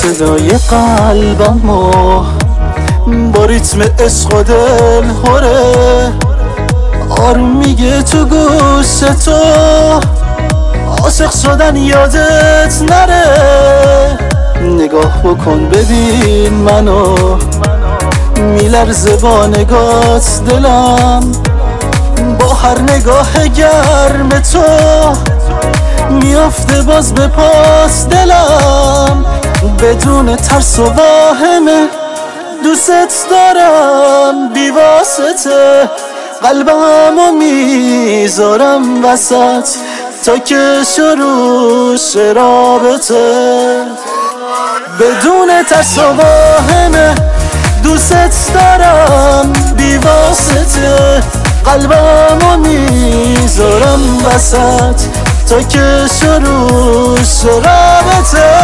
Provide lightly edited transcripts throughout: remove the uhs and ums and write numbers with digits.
صدای قلبمو با ریتم عشق و دل خوره، آروم میگه تو گوش تو عاشق شدن یادت نره. نگاه بکن ببین منو، میلرزه با نگات دلم، با هر نگاه گرم تو میافته باز به پاس دلم. بدون ترس و واهمه دوست دارم بی واسطه، قلبمو میذارم وسط تا که شروع رابطه. بدون ترس و واهمه دوست دارم بی واسطه، قلبمو میذارم وسط تا که شروع رابطه.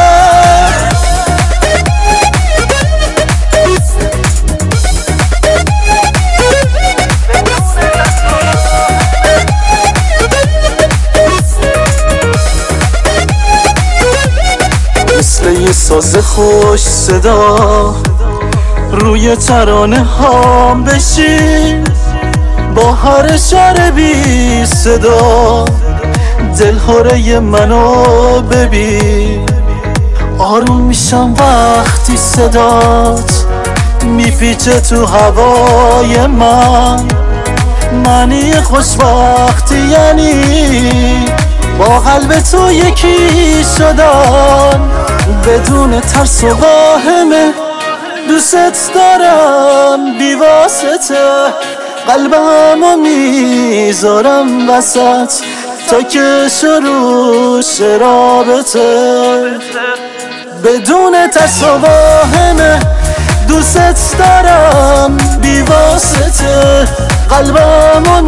مثل یه ساز خوش صدا روی ترانه هام بشین، با هر اشاره بی صدا دلهوره منو ببین. آروم میشم وقتی صدات میپیچه تو هوای من، معنی خوشبختی یعنی با قلب تو یکی شدن. بدون ترس و واهمه دوست دارم بی واسطه، قلبمو میذارم وسط تا که شروع رابطه. بدون ترس و واهمه دوست دارم بی واسطه، قلبمو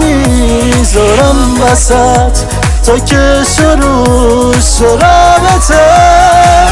میذارم وسط تا که شروع رابطه.